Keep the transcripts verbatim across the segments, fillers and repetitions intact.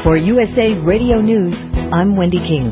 For U S A Radio News, I'm Wendy King.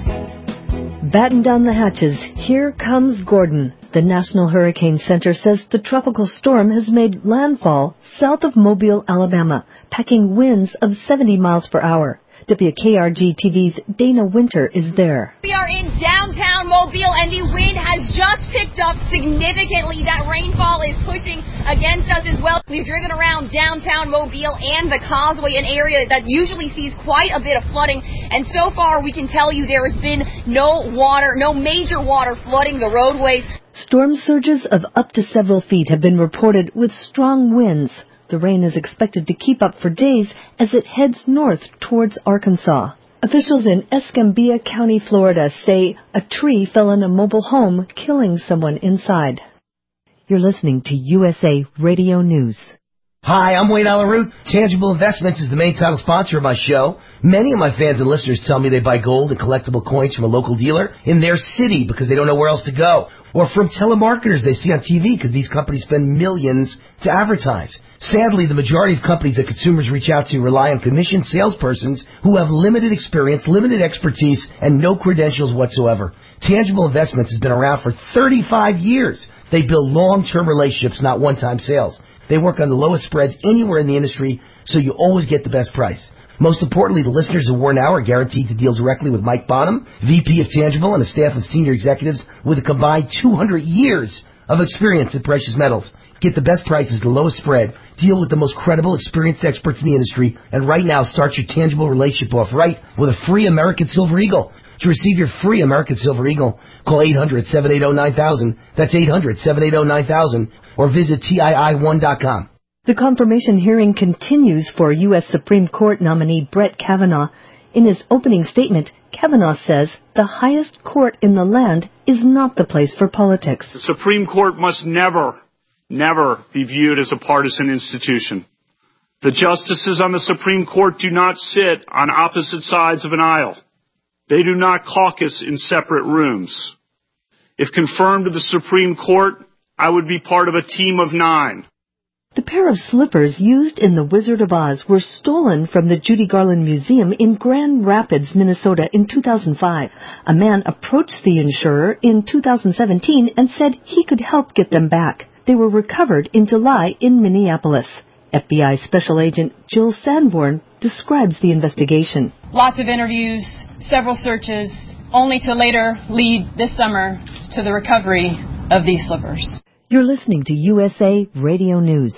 Batten down the hatches. Here comes Gordon. The National Hurricane Center says the tropical storm has made landfall south of Mobile, Alabama, packing winds of seventy miles per hour. W K R G T V's Dana Winter is there. We are in downtown Mobile, and the wind has just picked up significantly. That rainfall is pushing against us as well. We've driven around downtown Mobile and the Causeway, an area that usually sees quite a bit of flooding. And so far, we can tell you there has been no water, no major water flooding the roadways. Storm surges of up to several feet have been reported with strong winds. The rain is expected to keep up for days as it heads north towards Arkansas. Officials in Escambia County, Florida, say a tree fell on a mobile home, killing someone inside. You're listening to U S A Radio News. Hi, I'm Wayne Alaroot. Tangible Investments is the main title sponsor of my show. Many of my fans and listeners tell me they buy gold and collectible coins from a local dealer in their city because they don't know where else to go. Or from telemarketers they see on T V because these companies spend millions to advertise. Sadly, the majority of companies that consumers reach out to rely on commissioned salespersons who have limited experience, limited expertise, and no credentials whatsoever. Tangible Investments has been around for thirty-five years. They build long-term relationships, not one-time sales. They work on the lowest spreads anywhere in the industry, so you always get the best price. Most importantly, the listeners of War Now are guaranteed to deal directly with Mike Bonham, V P of Tangible, and a staff of senior executives with a combined two hundred years of experience in precious metals. Get the best prices, the lowest spread, deal with the most credible, experienced experts in the industry, and right now start your Tangible relationship off right with a free American Silver Eagle. To receive your free American Silver Eagle, call eight hundred, seven eight zero, nine thousand. That's eight hundred, seven eight zero, nine thousand. Or visit T I I one dot com. The confirmation hearing continues for U S Supreme Court nominee Brett Kavanaugh. In his opening statement, Kavanaugh says the highest court in the land is not the place for politics. The Supreme Court must never, never be viewed as a partisan institution. The justices on the Supreme Court do not sit on opposite sides of an aisle. They do not caucus in separate rooms. If confirmed to the Supreme Court, I would be part of a team of nine. The pair of slippers used in The Wizard of Oz were stolen from the Judy Garland Museum in Grand Rapids, Minnesota in two thousand five. A man approached the insurer in two thousand seventeen and said he could help get them back. They were recovered in July in Minneapolis. F B I Special Agent Jill Sanborn describes the investigation. Lots of interviews, several searches, only to later lead this summer to the recovery of these slippers. You're listening to U S A Radio News.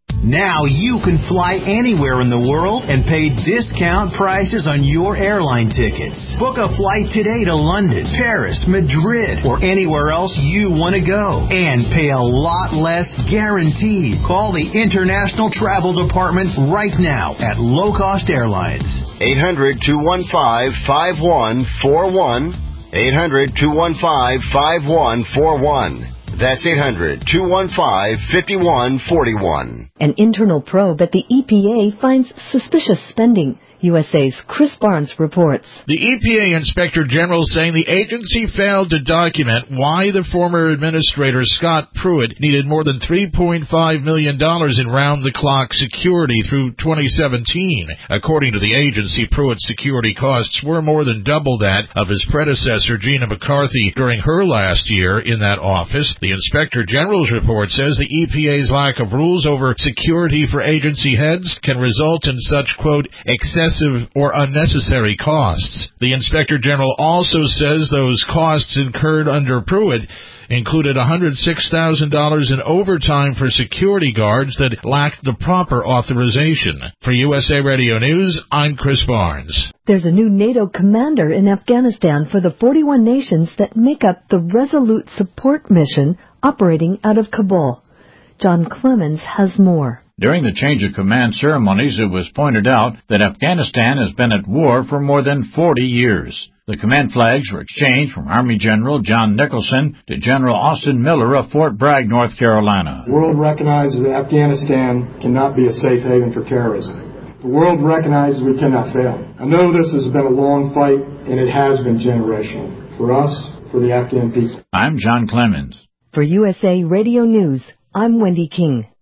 Now you can fly anywhere in the world and pay discount prices on your airline tickets. Book a flight today to London, Paris, Madrid, or anywhere else you want to go. And pay a lot less guaranteed. Call the International Travel Department right now at Low Cost Airlines. eight hundred, two one five, five one four one. eight hundred, two one five, five one four one. That's eight hundred, two one five, five one four one. An internal probe at the E P A finds suspicious spending. U S A's Chris Barnes reports. The E P A Inspector General saying the agency failed to document why the former administrator Scott Pruitt needed more than three point five million dollars in round-the-clock security through twenty seventeen. According to the agency, Pruitt's security costs were more than double that of his predecessor, Gina McCarthy, during her last year in that office. The Inspector General's report says the E P A's lack of rules over security for agency heads can result in such, quote, excessive or unnecessary costs. The Inspector General also says those costs incurred under Pruitt included one hundred six thousand dollars in overtime for security guards that lacked the proper authorization. For U S A Radio News, I'm Chris Barnes. There's a new NATO commander in Afghanistan for the forty-one nations that make up the Resolute Support Mission operating out of Kabul. John Clemens has more. During the change of command ceremonies, it was pointed out that Afghanistan has been at war for more than forty years. The command flags were exchanged from Army General John Nicholson to General Austin Miller of Fort Bragg, North Carolina. The world recognizes that Afghanistan cannot be a safe haven for terrorism. The world recognizes we cannot fail. I know this has been a long fight, and it has been generational. For us, for the Afghan people. I'm John Clemens. For U S A Radio News, I'm Wendy King.